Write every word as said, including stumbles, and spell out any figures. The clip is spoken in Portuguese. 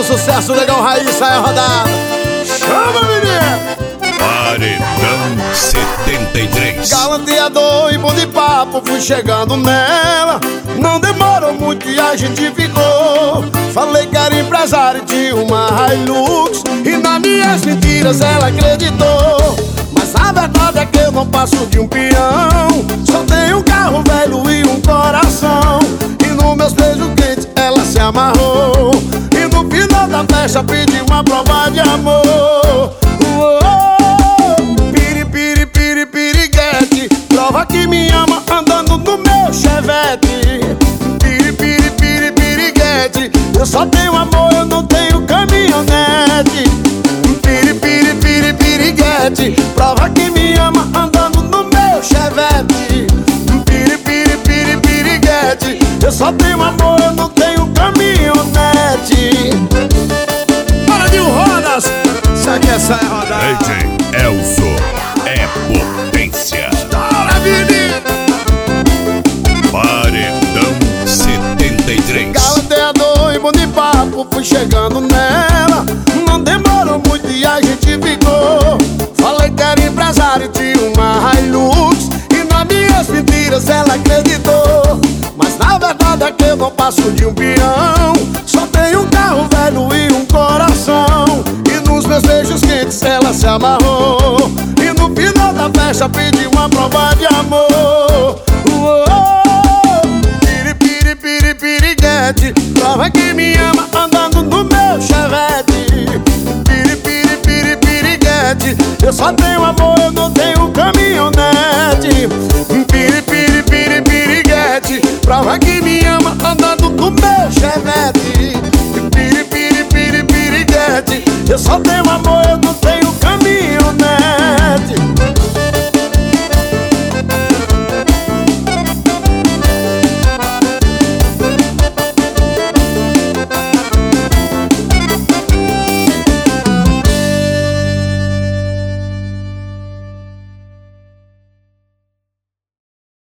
o sucesso, Negão Raiz, sai a rodada. Chama, menino! Paredão setenta e três. Galanteador e bom de papo, fui chegando nela. Não demorou muito e a gente ficou. Falei que era empresário de uma Hilux, e nas minhas mentiras ela acreditou. Mas a verdade é que eu não passo de um peão. Só tenho um carro velho e um coração. E nos meus beijos quentes ela se amarrou. E no final da festa pediu uma prova de amor. Piri, piri, piri, piriguete, prova que me ama andando no meu Chevette. Piri, piri, piri, piriguete, eu só tenho amor, eu não tenho caminhonete. Piri, piri, piri, piriguete, prova que me ama andando no meu Chevette. Piri, piri, piri, piriguete, eu só tenho amor, eu não tenho caminhonete. Para de rodas, sabe essa é rodada. D J Elzo é potência. Bora, menino! Paredão setenta e três. Galanteador e bom de papo, fui chegando nela. Não demorou muito e a gente ficou. Falei que era empresário de uma Hilux, e nas minhas mentiras ela acreditou. Mas na verdade é que eu não passo de um peão. Só tenho um carro velho e um coração. E nos meus beijos quentes ela se amarrou. E no final da festa pediu uma prova de amor. Piri, piri, piri, piriguete, prova que me ama andando no meu Chevette. Piri, piri, piri, piriguete, eu só tenho amor, eu não tenho caminhonete. Piri, piri, piri, piriguete, prova que me ama andando no meu Chevette.